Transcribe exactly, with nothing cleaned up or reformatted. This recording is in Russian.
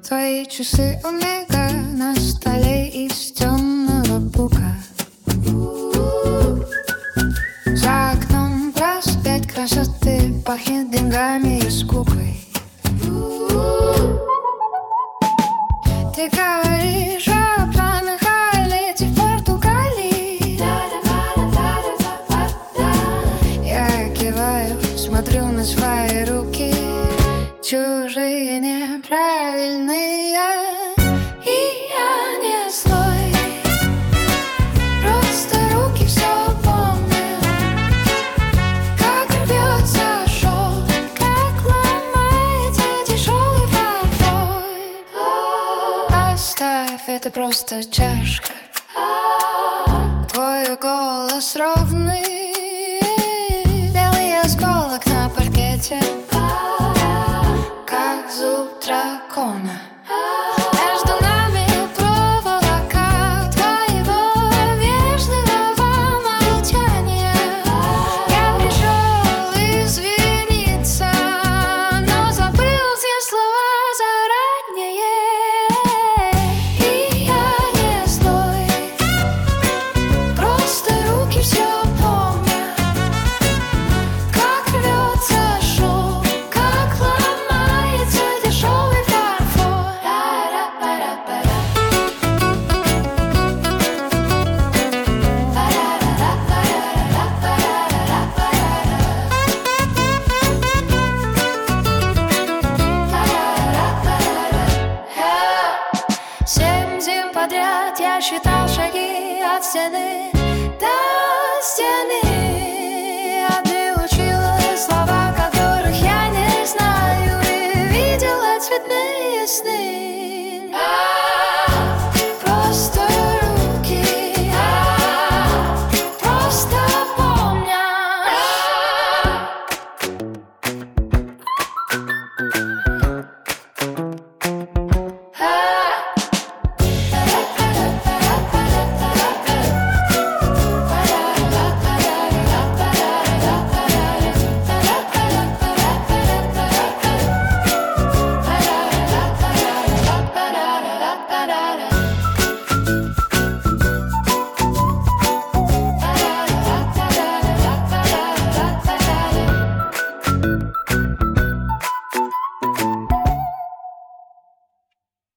Твои часы омега на столе из темного бука. За окном проспект красоты пахнет деньгами и скукой. Ты говоришь о планах, о лете в Португалии. Я киваю, смотрю на свои руки, чужие, неправильные. И я не злой, просто руки все помнят, как рвется шелк, как ломается тяжелый фарфор. Оставь, это просто чашка. Твой голос ровный, белый осколок на паркете, как зуб дракона. Между нами проволока твоего вежливого молчания. Я пришел извиниться, но забыл все слова заранее. И я не злой, просто руки все помнят, как рвется шелк, как ломается тяжелый фарфор. Семь зим подряд я считал шаги от стены до стены, а ты учила слова, которых я не знаю, и видела цветные сны.